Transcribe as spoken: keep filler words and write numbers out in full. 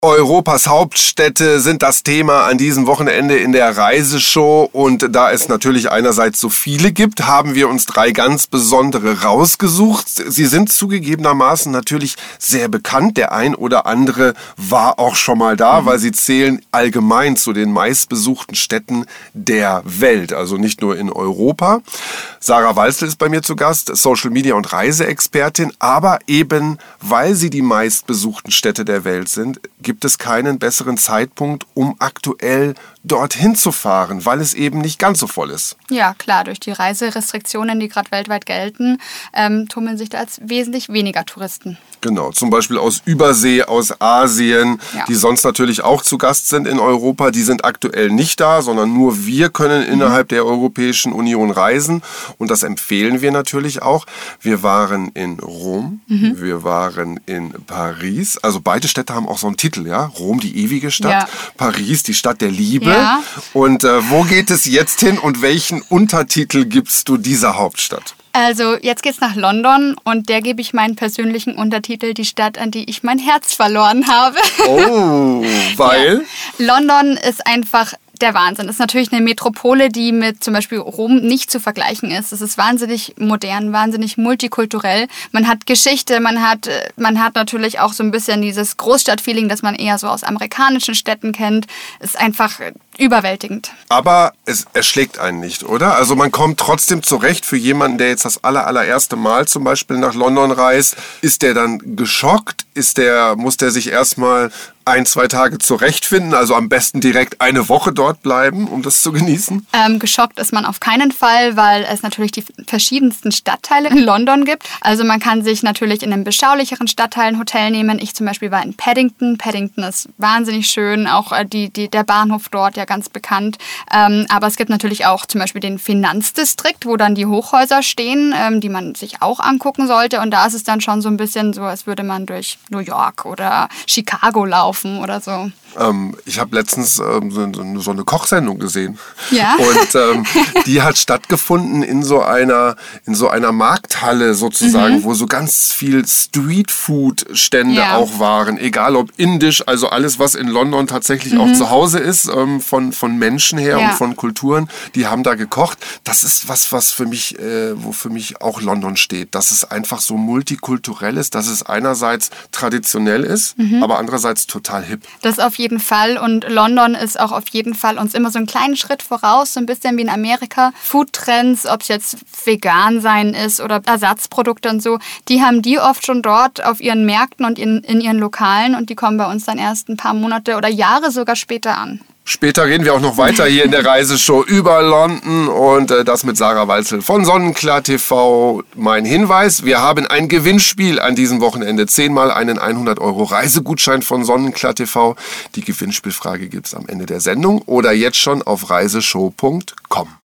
Europas Hauptstädte sind das Thema an diesem Wochenende in der Reiseshow. Und da es natürlich einerseits so viele gibt, haben wir uns drei ganz besondere rausgesucht. Sie sind zugegebenermaßen natürlich sehr bekannt. Der ein oder andere war auch schon mal da, mhm. weil sie zählen allgemein zu den meistbesuchten Städten der Welt. Also nicht nur in Europa. Sarah Walsel ist bei mir zu Gast, Social Media und Reiseexpertin. Aber eben, weil sie die meistbesuchten Städte der Welt sind, gibt es keinen besseren Zeitpunkt, um aktuell dorthin zu fahren, weil es eben nicht ganz so voll ist. Ja, klar, durch die Reiserestriktionen, die gerade weltweit gelten, ähm, tummeln sich da jetzt wesentlich weniger Touristen. Genau, zum Beispiel aus Übersee, aus Asien, ja. die sonst natürlich auch zu Gast sind in Europa. Die sind aktuell nicht da, sondern nur wir können mhm. innerhalb der Europäischen Union reisen. Und das empfehlen wir natürlich auch. Wir waren in Rom, mhm. wir waren in Paris. Also beide Städte haben auch so einen Titel, ja. Rom, die ewige Stadt. Ja. Paris, die Stadt der Liebe. Ja. Und äh, wo geht es jetzt hin und welchen Untertitel gibst du dieser Hauptstadt? Also jetzt geht's nach London und der gebe ich meinen persönlichen Untertitel, die Stadt, an die ich mein Herz verloren habe. Oh, weil? Ja. London ist einfach der Wahnsinn. Das ist natürlich eine Metropole, die mit zum Beispiel Rom nicht zu vergleichen ist. Es ist wahnsinnig modern, wahnsinnig multikulturell. Man hat Geschichte, man hat, man hat natürlich auch so ein bisschen dieses Großstadtfeeling, das man eher so aus amerikanischen Städten kennt. Es ist einfach überwältigend. Aber es erschlägt einen nicht, oder? Also man kommt trotzdem zurecht für jemanden, der jetzt das aller, allererste Mal zum Beispiel nach London reist. Ist der dann geschockt? Ist der, muss der sich erstmal ein, zwei Tage zurechtfinden? Also am besten direkt eine Woche dort bleiben, um das zu genießen? Ähm, geschockt ist man auf keinen Fall, weil es natürlich die verschiedensten Stadtteile in London gibt. Also man kann sich natürlich in einem beschaulicheren Stadtteil ein Hotel nehmen. Ich zum Beispiel war in Paddington. Paddington ist wahnsinnig schön. Auch die, die, der Bahnhof dort, ja ganz bekannt. Ähm, aber es gibt natürlich auch zum Beispiel den Finanzdistrikt, wo dann die Hochhäuser stehen, ähm, die man sich auch angucken sollte. Und da ist es dann schon so ein bisschen so, als würde man durch New York oder Chicago laufen oder so. Ähm, ich habe letztens ähm, so, so eine Kochsendung gesehen. Ja. Und ähm, die hat stattgefunden in so einer, in so einer Markthalle sozusagen, mhm. wo so ganz viel Streetfood-Stände ja. auch waren. Egal ob indisch, also alles, was in London tatsächlich mhm. auch zu Hause ist, ähm, von, von Menschen her ja. und von Kulturen, die haben da gekocht. Das ist was, was für mich, äh, wo für mich auch London steht. Dass es einfach so multikulturell ist, dass es einerseits traditionell ist, mhm. aber andererseits total hip. Das auf jeden Fall. Und London ist auch auf jeden Fall uns immer so einen kleinen Schritt voraus, so ein bisschen wie in Amerika. Foodtrends, ob es jetzt vegan sein ist oder Ersatzprodukte und so, die haben die oft schon dort auf ihren Märkten und in, in ihren Lokalen und die kommen bei uns dann erst ein paar Monate oder Jahre sogar später an. Später reden wir auch noch weiter hier in der Reiseshow über London und äh, das mit Sarah Walsel von Sonnenklar T V. Mein Hinweis, wir haben ein Gewinnspiel an diesem Wochenende. Zehnmal einen hundert Euro Reisegutschein von Sonnenklar T V. Die Gewinnspielfrage gibt es am Ende der Sendung oder jetzt schon auf reiseshow punkt com.